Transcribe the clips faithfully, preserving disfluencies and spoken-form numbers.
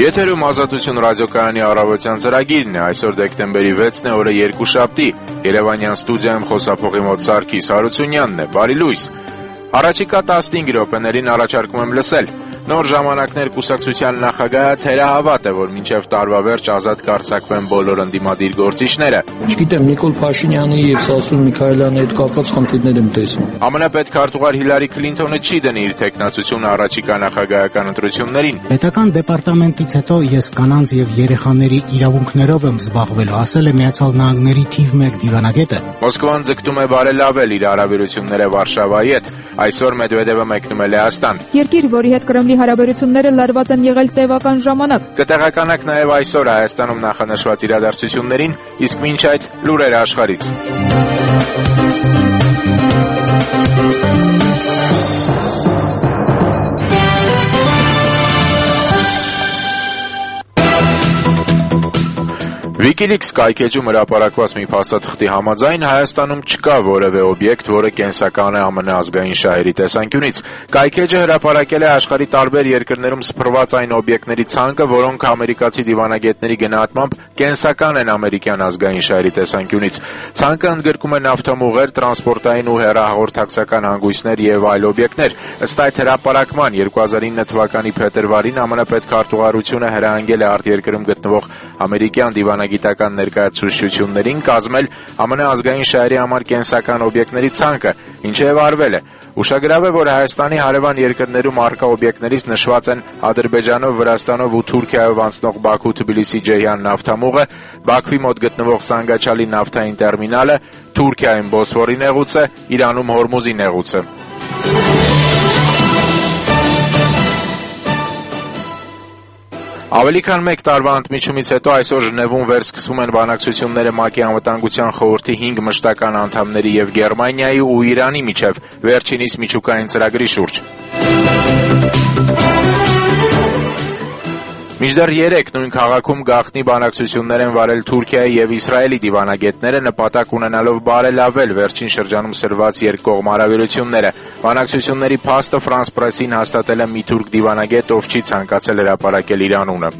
Եթերում Ազատություն ռադիոկայանի առավոտյան ծրագիրն է, այսօր դեկտեմբերի վեցն է, օրը երկուշաբթի, Երևանյան ստուդիայում խոսափողի մոտ Սարգիս Հարությունյանն է, բարի լույս։ Առաջիկա տասնհինգ րոպեներին առաջարկում եմ լսել։ Նոր ժամանակներ կուսակցության նախագահը թերահավատ է, որ մինչև տարվա վերջ ազատ կարձակվեն բոլոր ընդդիմադիր գործիչները։ Չգիտեմ, Նիկոլ Փաշինյանի եւ Սասուն Միքայելյանի հետ կապված խնդիրներ եմ տեսնում։ ԱՄՆ պետքարտուղար Հիլարի Քլինթոնը չի դնի իր թեկնածությունը առաջիկա նախագահական ընտրություններին։ Պետական դեպարտամենտից հետո ես կանանց եւ երեխաների իրավունքներով եմ զբաղվելու, ասել է Միացյալ Նահանգների թիվ մեկ դիվանագետը։ Մոսկվան ձգտում է բարելավել իր հարաբերությունները Վարշավայի հետ։ Այսօր Մեդվեդևը մեկնում է Լեհաստան։ Երկիր, որի հետ Կրեմլի հարաբերությունները լարված են եղել տևական ժամանակ։ Կտեղականանք նաև այսօր Հայաստանում նախանշված իրադարձություններին, իսկ մինչ այդ լուրեր աշխարհից։ Wikileaks կայքեջում հրապարակված մի փաստաթղթի համաձայն Հայաստանում չկա որևէ օբյեկտ, որը կենսական է ԱՄՆ ազգային շահերի տեսանկյունից։ Կայքեջը հրապարակել է աշխարհի տարբեր երկրներում սփռված այն օբյեկտների ցանկը, որոնք ամերիկացի դիվանագետների գնահատմամբ կենսական են ամերիկյան ազգային շահերի տեսանկյունից։ Ցանկը ընդգրկում է նավթամուղեր, տրանսպորտային ու հեռահաղորդակցական հանգույցներ եւ այլ օբյեկտներ։ Ըստ այդ հրապարակման երկու հազար ինը թվականի փետրվարին ԱՄՆ պետքարտուղարությունը հրահանգել է արտերկրում գտնվող ամերիկյան դիվանագիտական ներկայացուցչություններին կազմել ԱՄՆ ազգային շահերի համար կենսական օբյեկտների ցանկը, ինչը եւ արվել է։ Ուշագրավ է, որ Հայաստանի հարևան երկրներում առկա օբյեկտներից նշված են Ադրբեջանով, Վրաստանով ու Թուրքիայով անցնող Բաքու-Թբիլիսի-Ջեհյան նավթամուղը, Բաքվի մոտ գտնվող Սանգաչալի նավթային տերմինալը, Թուրքիայում Բոսֆորի նեղուցը, Իրանում Հորմուզի նեղուցը։ Ավելի քան մեկ տարվա ընդմիջումից հետո այսօր Ժնևում վերսկսվում են բանակցությունները ՄԱԿ-ի անվտանգության խորհրդի հինգ մշտական անդամների եւ Գերմանիայի ու Իրանի միջև վերջինիս միջուկային ծրագրի շուրջ։ Մինչդեռ երեք նույն քաղաքում գաղտնի բանակցություններ են վարել Թուրքիայի եւ Իսրայելի դիվանագետները նպատակ ունենալով բարելավել վերջին շրջանում սրված երկկողմ հարաբերությունները։ Բանակցությունների փաստը France Press-ին հաստատել է մի թուրք դիվանագետ, ով չի ցանկացել հրապարակել իր անունը։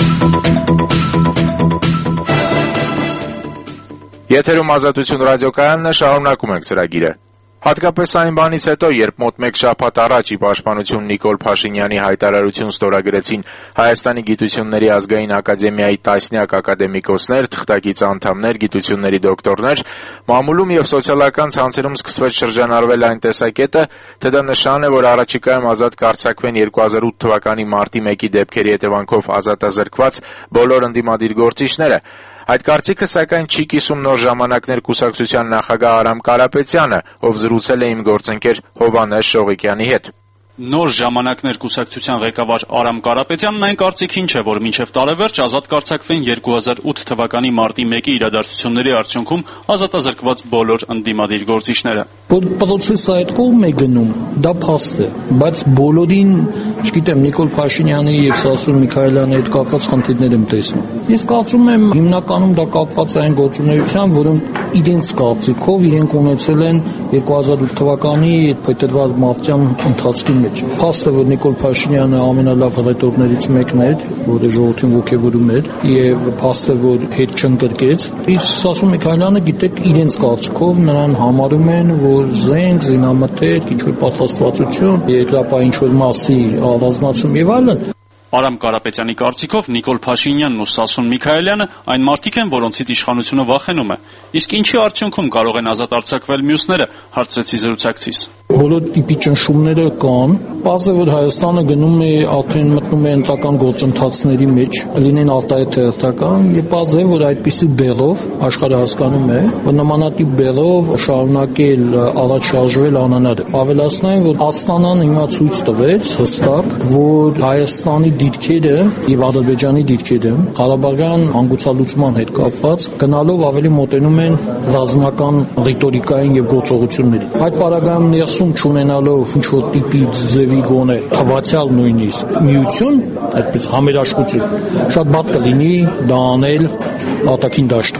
Եթերում Ազատություն ռադիոկայանն է, շարունակում ենք ծրագիրը։ Հատկապես այն բանից հետո, երբ մոտ մեկ շաբաթ առաջ ի պաշտպանություն Նիկոլ Փաշինյանի հայտարարություն ստորագրեցին Հայաստանի գիտությունների ազգային ակադեմիայի տասնյակ ակադեմիկոսներ, թղթակից անդամներ, գիտությունների դոկտորներ, մամուլում եւ սոցիալական ցանցերում սկսվեց շրջանառվել այն տեսակետը, թե դա նշան է, որ առաջիկայում ազատ կարձակվեն երկու հազար ութ թվականի մարտի մեկի դեպքերի հետևանքով ազատազրկված բոլոր ընդդիմադիր գործիչները։ Այդ կարծիքը սակայն չի կիսում Նոր ժամանակներ կուսակցության նախագահ Արամ Կարապետյանը, ով զրուցել է իմ գործընկեր Հովհաննես Շողիկյանի հետ։ Նոր ժամանակներ կուսակցության ղեկավար Արամ Կարապետյանն այն կարծիքին չէ, որ մինչև տարեվերջ ազատ կարձակվեն երկու հազար ութ թվականի մարտի մեկի իրադարձությունների արդյունքում ազատազրկված բոլոր ընդդիմադիր գործիչները։ Պրոցեսը այդ կողմ է գնում, դա փաստ է, բայց բոլորին, չգիտեմ, Նիկոլ Փաշինյանի եւ Սասուն Միքայելյանի հետ կապված խնդիրներ եմ տեսնում։ Ես կարծում եմ հիմնականում դա կապված է այն գործունեությամբ, որոնք իրենց կարծիքով իրենք ունեցել են երկու հազար ութ թվականի փետրվար մարտյան ընթացքի մեջ։ Փաստը, որ Նիկոլ Փաշինյանը ամենալավ հռետորներից մեկն էր, որը ժողովրդին ոգևորում էր, եւ փաստը, որ հետ չընկրկեց, իսկ Սասուն Միքայելյանը, գիտեք, իրենց կարծիքով նրան համարում են, որ զենք, զինամթերք, ինչ-որ պատրաստվածություն, երկրապահ ինչ-որ մասի առանձնացում եւ այլն։ Արամ Կարապետյանի կարծիքով Նիկոլ Փաշինյանն ու Սասուն Միքայելյանը այն մարդիկ են, որոնցից իշխանությունը վախենում է։ Իսկ ինչի արդյունքում կարող են ազատ արձակվել մյուսները, հարցրեցի զրուցակցիս։ Բոլոր տիպի ճնշումները կան, բաց է, որ Հայաստանը գնում է, արդեն մտնում է ընտրական գործընթացների մեջ, լինեն արտահայտ հերթական, եւ բաց է, որ այդպիսի բեռով աշխարհը հասկանում է, որ նմանատիպ բեռով շարունակել առաջ շարժվել անհնար է։ Ավելացնեմ, որ Աստանան հիմա ցույց տվեց հստակ, որ Հայաստանի դիրքերը եւ Ադրբեջանի դիրքերը Ղարաբաղյան հանգուցալուծման հետ կապված գնալով ավելի մոտենում են ռազմական ռիտորիկային եւ գործողություններին։ Այդ պարագայում ներսում չունենալով ինչ-որ տիպի ձևի գոնե թվացial նույնիսկ միություն, այդպես համերաշխություն, շատ բաց կլինի դա անել արտաքին դաշտում։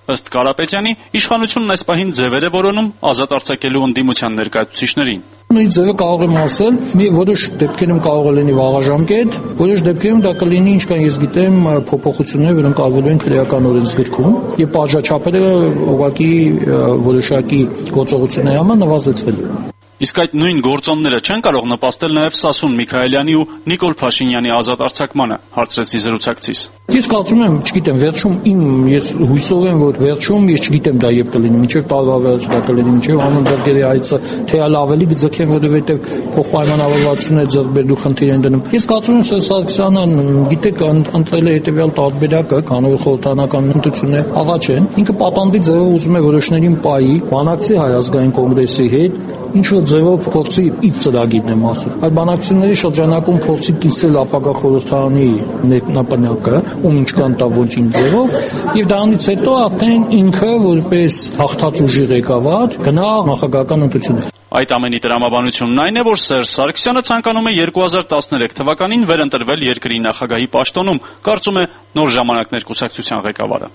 Ըստ Կարապետյանի, իշխանությունն այս պահին ձևեր է որոնում ազատ արձակելու ընդդիմության ներկայացուցիչներին։ Նույն ձևը կարող եմ ասել, մի որոշ դեպքերում կարող է լինի վաղաժամկետ, որոշ դեպքերում դա կլինի, ինչքան ես գիտեմ, փոփոխություններ, որոնք արվելու են քրեական օրենսգրքում, եւ պատժաչափերը ուղղակի որոշակի գործողությունների համար նվազեցվելու։ Իսկ այդ նույն գործոնները չեն կարող նպաստել նաև Սասուն Միքայելյանի ու Նիկոլ Փաշինյանի ազատ արձակմանը, հարցրեցի զրուցակցիս։ Ես կարծում եմ, չգիտեմ, վերջում իմ ես հույսով եմ, որ վերջում ես չգիտեմ դա երբ կլինի, մինչև տարվա վերջ դա կլինի, մինչև Անունդերգերի այցը թե ալ ավելի կձգեն, որովհետև փոխպայմանավորվածությունները ձեռքբերելու խնդիր են դնում։ Ես կարծում եմ, Սերժ Սարգսյանը, գիտեք, ընտրել է հետևյալ տարբերակը, քանի որ խորհրդարանական ընտրությունները աղաչ են, ինքը պատանդի ձևով ուզում է որոշներին պայի, բանակցի Հայ ազգային կոնգրեսի հետ, ինչ որ ձևով փորձի իր ծրագիրն եմ ասում։ Այդ բանակցությունների շրջանակում փորձի կիսել ապագա խորհրդարանի ներնապանակը, ում ինչքան տա ոչինչ ձևով, եւ դրանից հետո արդեն ինքը որպես հաղթած ուժի ղեկավար գնա նախագահական ընտրություններ։ Այդ ամենի տրամաբանությունն այն է, որ Սերժ Սարգսյանը ցանկանում է երկու հազար տասներեք թվականին վերընտրվել երկրի նախագահի պաշտոնում, կարծում է Նոր ժամանակներ կուսակցության ղեկավարը։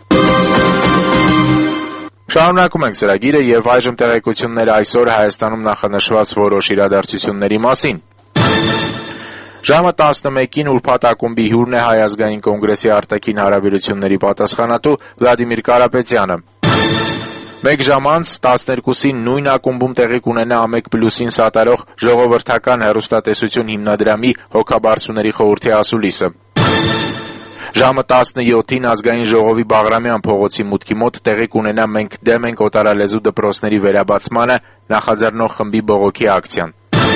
Շարունակում ենք ծրագիրը եւ այժմ տեղեկություններ այսօր Հայաստանում նախանշված որոշ իրադարձությունների մասին։ Ժամը տասնմեկին ուրբաթ ակումբի հյուրն է Հայ ազգային կոնգրեսի արտաքին հարաբերությունների պատասխանատու Վլադիմիր Կարապետյանը։ Մեկ ժամ անց տասներկուսին նույն ակումբում տեղի կունենա Ամեկ պլյուսին սատարող ժողովրդական հեռուստատեսություն հիմնադրամի հոգաբարձուների խորհրդի ասուլիսը։ Ժամը տասնյոթին ազգային ժողովի Բաղրամյան փողոցի մուտքի մոտ տեղի կունենա «Մենք դեմ ենք օտարալեզու դպրոցների վերաբացմանը» նախաձեռնող խմբի բողոքի ակցիան։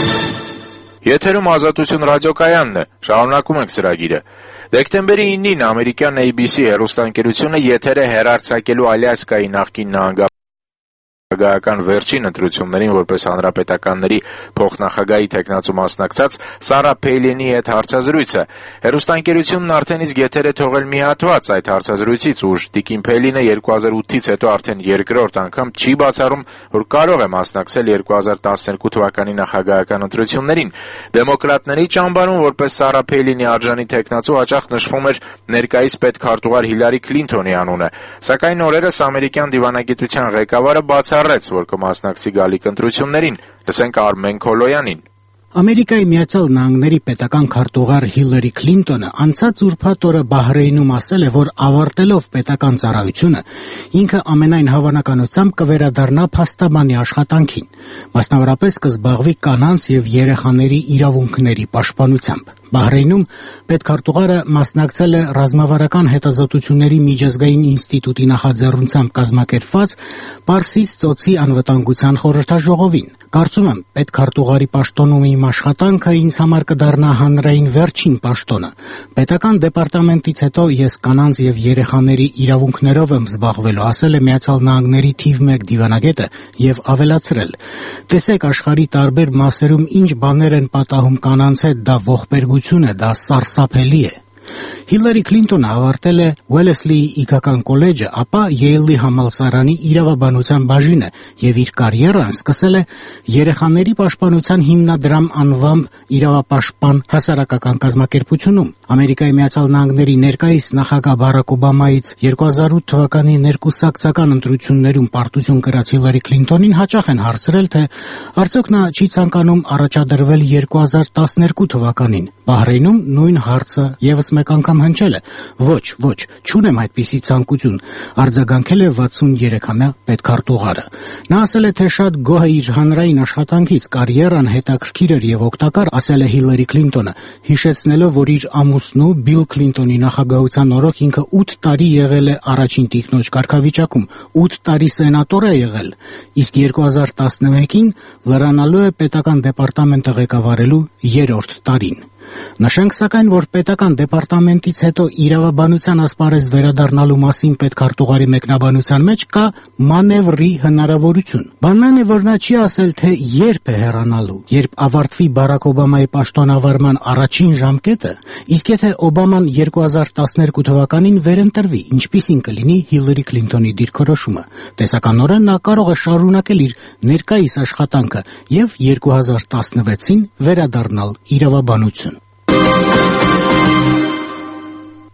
Եթերում Ազատություն ռադիոկայանն է, շարունակում ենք ծրագիրը։ Դեկտեմբերի իննին ամերիկյան A B C հեռուստաընկերությունը եթեր է հեռարձակելու Ալյասկայի նախկին նահանգապետ Նախագահական վերջին ընտրություններին որպես հանրապետականների փոխնախագահի թեկնածու մասնակցած Սարա Փեյլինի հետ հարցազրույցը։ Հեռուստաընկերությունն արդեն իսկ եթեր է թողել մի հատված այդ հարցազրույցից, ուր տիկին Փեյլինը երկու հազար ութից հետո արդեն երկրորդ անգամ չի բացառում, որ կարող է մասնակցել երկու հազար տասներկու թվականի նախագահական ընտրություններին։ Դեմոկրատների ճամբարում որպես Սարա Փեյլինի արժանի թեկնածու հաճախ նշվում էր ներկայիս պետքարտուղար Հիլարի Քլինթոնի անունը, սակայն օրերս ամերիկյան դիվանագիտության ղեկավարը բաց Արեց, որ կմասնակցի գալիք ընտրություններին, լսենք Արմեն Քոլոյանին։ Ամերիկայի Միացյալ Նահանգների պետական քարտուղար Հիլարի Քլինտոնը անցած ուրբաթ օրը Բահրեյնում ասել է, որ ավարտելով պետական ծառայությունը ինքը ամենայն հավանականությամբ կվերադառնա փաստաբանի աշխատանքին, մասնավորապես կզբաղվի կանանց եւ երեխաների իրավունքների պաշտպանությամբ։ Բահրեյնում պետքարտուղարը մասնակցել է ռազմավարական հետազոտությունների միջազգային ինստիտուտի նախաձեռնությամբ կազմակերպված Պարսից ծոցի անվտանգության խորհրդաժողովին։ Կարծում եմ, պետքարտուղարի պաշտոնում իմ աշխատանքը ինձ համար կդառնա հանրային վերջին պաշտոնը։ Պետական դեպարտամենտից հետո ես կանանց եւ երեխաների իրավունքներով եմ զբաղվելու, ասել է Միացյալ Նահանգների թիվ մեկ դիվանագետը եւ ավելացրել. Տեսեք աշխարհի տարբեր մասերում ինչ բաներ են պատահում կանանց հետ, դա ողբերգություն է, դա սարսափելի է։ Հիլարի Քլինտոնը ավարտել է Ուելեսլիի իգական կոլեջը, ապա Յեյլի համալսարանի իրավաբանության բաժինը եւ իր կարիերան սկսել է երեխաների պաշտպանության հիմնադրամ անվամբ իրավապաշտպան հասարակական կազմակերպությունում։ Ամերիկայի Միացյալ Նահանգների ներկայիս նախագահ Բարակ Օբամայից երկու հազար ութ թվականի ներկուսակցական ընտրություններում պարտություն կրած Հիլարի Քլինտոնին հաճախ են հարցրել, թե արդյոք նա չի ցանկանում առաջադրվել երկու հազար տասներկու թվականին։ Բահրեյնում նույն հարցը եւս մեկ անգամ հնչել է. Ոչ, ոչ, չունեմ այդպիսի ցանկություն, արձագանքել է վաթսուներեքամյա պետքարտուղարը։ Նա ասել է, թե շատ գոհ է իր հանրային աշխատանքից, կարիերան հետաքրքիր էր եւ օգտակար, ասել է Հիլարի Քլինտոնը, հիշեցնելով, որ իր ամուսնու Բիլ Քլինտոնի նախագահության օրոք ինքը ութ տարի եղել է առաջին տիկնոջ կարգավիճակում, ութ տարի սենատոր է եղել, իսկ երկու հազար տասնմեկին լրանալու է պետական դեպարտամենտը ղեկավարելու երրորդ տարին։ Նշենք սակայն, որ պետական դեպարտամենտից հետո իրավաբանության ասպարեզ վերադառնալու մասին պետքարտուղարի մեկնաբանության մեջ կա մանևրի հնարավորություն։ Բանն այն է, որ նա չի ասել, թե երբ է հեռանալու, երբ ավարտվի Բարակ Օբամայի պաշտոնավարման առաջին ժամկետը, իսկ եթե Օբաման երկու հազար տասներկու թվականին վերընտրվի, ինչպիսին կլինի Հիլարի Քլինտոնի դիրքորոշումը։ Տեսականորեն նա կարող է շարունակել իր ներկայիս աշխատանքը եւ երկու հազար տասնվեցին վերադառնալ իրավաբանություն։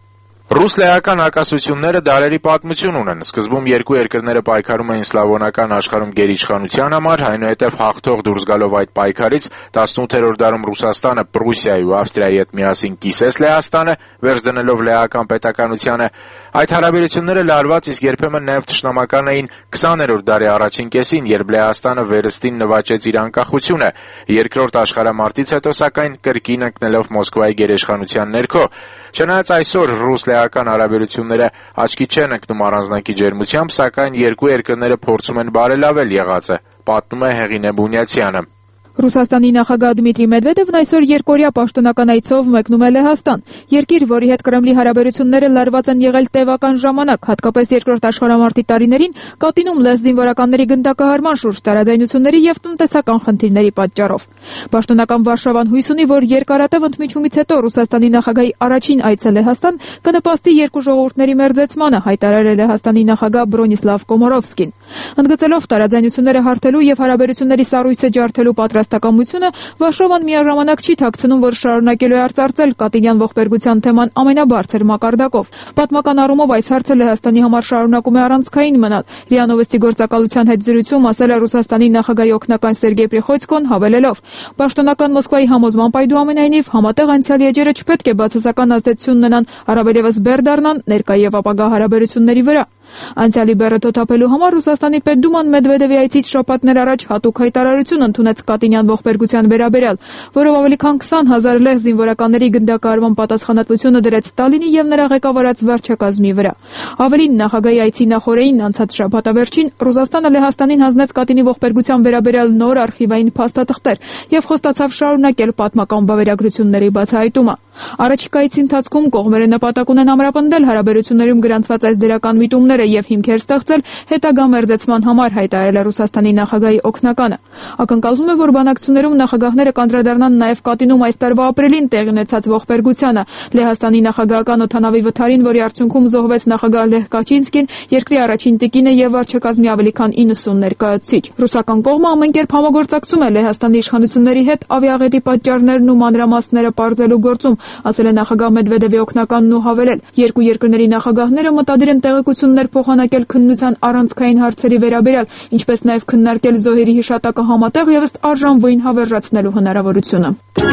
Ռուս-լեհական հակասությունները դարերի պատմություն ունեն։ Սկզբում երկու երկրները պայքարում էին սլավոնական աշխարհում գերիշխանության համար, այնուհետև հաղթող դուրս գալով այդ պայքարից տասնութերորդ դարում Ռուսաստանը Պրուսիայի ու Ավստրիայի հետ միասին կիսեց Լեհաստանը, վերջ դնելով լեհական պետականությանը։ Այդ հարաբերությունները լարված, իսկ երբեմն նաև թշնամական էին քսաներորդ դարի առաջին կեսին, երբ Լեհաստանը վերստին նվաճեց իր անկախությունը։ Երկրորդ աշխարհամարտից հետո, սակայն, կրկին ընկնելով Մոսկվայի գերիշխանության ներքո։ Չնայած այսօր ռուս-լեհական հարաբերությունները աչքի չեն ընկնում առանձնակի ջերմությամբ, սակայն երկու երկրները փորձում են բարելավել եղածը, պատմում է Հեղինե Բունյացյանը։ Ռուսաստանի նախագահ Դմիտրի Մեդվեդևն այսօր երկօրյա պաշտոնական այցով մեկնում է Լեհաստան, երկիր, որի հետ Կրեմլի հարաբերությունները լարված են եղել տևական ժամանակ, հատկապես երկրորդ աշխարհամարտի տարիներին, կատինում լեհ զինվորականների գնդակահարման շուրջ տարաձայնությունների եւ տնտեսական խնդիրների պատճառով։ Պաշտոնական Վարշավան հույս ունի, որ երկարատև ընդմիջումից հետո Ռուսաստանի նախագահի առաջին այցը Լեհաստան կնպաստի երկու ժողովուրդների մերձեցմանը, հայտարարել է Լեհաստանի նախագահ Բրոնիսլավ Կոմորովսկին։ Ընդգծելով տարաձայնությունները հարթելու եւ հարաբերությունների սառույցը ջարդելու պատրաստակամությունը, Վարշավան միաժամանակ չի թաքցնում, որ շարունակելու է արծարծել Կատինյան ողբերգության թեման ամենաբարձր մակարդակով։ Պատմական առումով այս հարցը Լեհաստանի համար շարունակում է առանցքային մնալ։ ՌԻԱ Նովոստի գործակալության հետ զրույցում ասել է Ռուսաստանի նախագահի օգնական Սերգեյ Պրիխոյցկոն, հավելելով. Պաշտոնական Մոսկվայի համոզմամբ այդուամենայնիվ համատեղ անցյալի էջերը չպետք է բացասական ազդեցություն ունենան, առավելևս բեռ դառնան ներկա եւ ապագա հարաբերությունների վրա։ Անցյալի բեռը թոթափելու համար Ռուսաստանի պետդուման Մեդվեդևի այցից շաբաթներ առաջ հատուկ հայտարարություն ընդունեց Կատինյան ողբերգության վերաբերյալ, որով ավելի քան քսան հազար լեհ զինվորականների գնդակահարման պատասխանատվությունը դրեց Ստալինի եւ նրա ղեկավարած վարչակազմի վրա։ Ավելին, նախագահի այցի նախօրեին անցած շաբաթավերջին Ռուսաստանը Լեհաստանին հանձնեց Կատինի ողբերգության վերաբերյալ նոր արխիվային փաստաթղթեր եւ խոստացավ շարունակել պատմական վավերագրությունների բացահայտումը։ Առաջիկա այցի ընթացքում կողմերը նպատակ ունեն ամրապնդել հարաբերություններում գրանցված այս դրական միտումները եւ հիմքեր ստեղծել հետագա մերձեցման համար, հայտարարել է Ռուսաստանի նախագահի օգնականը։ Ակնկալվում է, որ բանակցություններում նախագահները կանդրադառնան նաեւ Կատինում այս տարվա ապրիլին տեղի ունեցած ողբերգությանը։ Լեհաստանի նախագահական օդանավի վթարին, որի արդյունքում զոհվեց նախագահ Լեհ Կաչինսկին, երկրի առաջին տիկինը եւ վարչակազմի ավելի քան իննսուն ներկայացուցիչ։ Ռուսական կողմը ամեն կերպ համագործակցում է Լեհաստանի իշխանությունների հետ ավիաղետի պատճառներն ու մանրամասները պարզելու գործում, ասել է նախագահ Մեդվեդևի օգնականն ու հավելել. երկու երկրների նախագահները մտադիր են տեղեկություններ փոխանակել քննության առանցքային հարցերի վերաբերյալ, ինչպես նաև քննարկել զոհերի հիշատակը համատեղ եւ ըստ արժանվույն հավերժացնելու հնարավորությունը։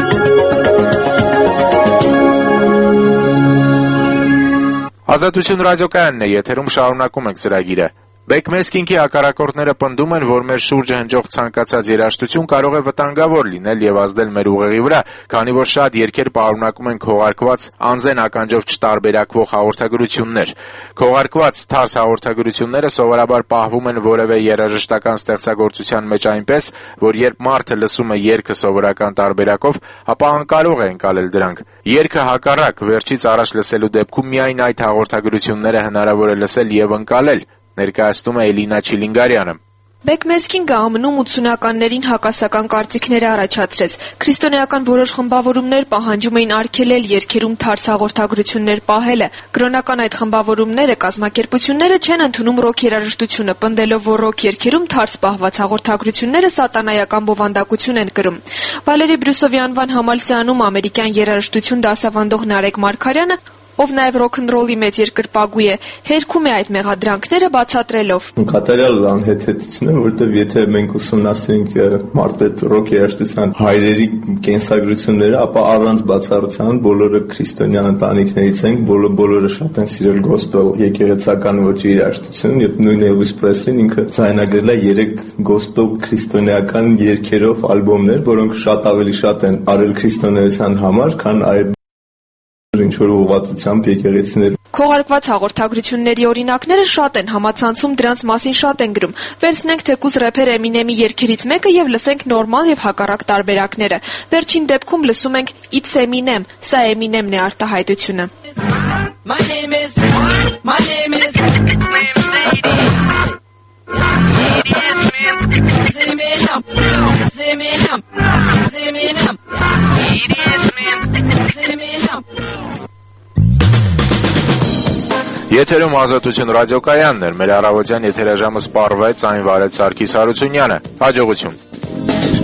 Ազատություն ռադիոկայանն է, եթերում շարունակում ենք ծրագիրը։ Բեկմեսկինքի հակառակորդները պնդում են, որ մեր շուրջը հնչող ցանկացած երաժշտություն կարող է վտանգավոր լինել եւ ազդել մեր ուղեղի վրա, քանի որ շատ երգեր պարունակում են քողարկված անզեն ականջով չտարբերակվող հաղորդագրություններ։ Քողարկված թարս հաղորդագրությունները սովորաբար պահվում են որևէ երաժշտական ստեղծագործության մեջ այնպես, որ երբ մարդը լսում է երգը սովորական տարբերակով, ապա անկարող է ընկալել դրանք։ Երգը հակառակ վերջից առաջ լսելու դեպքում միայն այդ հաղորդագրությունները հնարավոր է լսել եւ ընկալել, ներկայացնում է Էլինա Չիլինգարյանը։ Բեկմեսկինգը ամնում ութսունականներին հակասական կարծիքներ առաջացրեց։ Քրիստոնեական որոշ խմբավորումներ պահանջում էին արգելել երգերում թարս հաղորդագրություններ պահելը։ Կրոնական այդ խմբավորումները կազմակերպությունները չեն ընդունում ռոք երաժշտությունը, պնդելով, որ ռոք երգերում թարս պահված հաղորդագրությունները սատանայական բովանդակություն են կրում։ Վալերի Բրյուսովի անվան համալսարանում ամերիկյան երաժշտություն դասավանդող Նարեկ Մարգարյանը, ով նաև ռոքնռոլի մեծ երկրպագու է, հերքում է այդ մեղադրանքները բացատրելով. Կատարյալ անհեթեթություն է, որովհետև եթե մենք ուսումնասիրենք մարտետ ռոք երաժշտության հայրերի կենսագրությունները, ապա առանց բացառության բոլորը քրիստոնյա ընտանիքներից են, բոլորը բոլորը շատ են սիրել գոսպել եկեղեցական ոճի երաժշտություն, եւ նույն Էլվիս Պրեսլին ինքը ձայնագրել է երեք գոսպել քրիստոնեական երգերով ալբոմներ, որոնք շատ ավելի շատ են արել քրիստոնեության համար, քան այդ ինչ-որ ուղղվածությամբ եկեղեցիներ։ Քողարկված հաղորդագրությունների օրինակները շատ են, համացանցում դրանց մասին շատ են գրում։ Վերցնենք թեկուզ рэփեր Էմինեմի երգերից մեկը եւ լսենք նորմալ եւ հակառակ տարբերակները։ Վերջին դեպքում լսում ենք It's Eminem, սա Eminem-ն է արտահայտությունը։ My name is My name is Եթերում Ազատություն ռադիոկայանն էր, մեր առավոտյան եթերաժամը սպառվեց, այն վարեց Սարգիս Հարությունյանը։ Հաջողություն։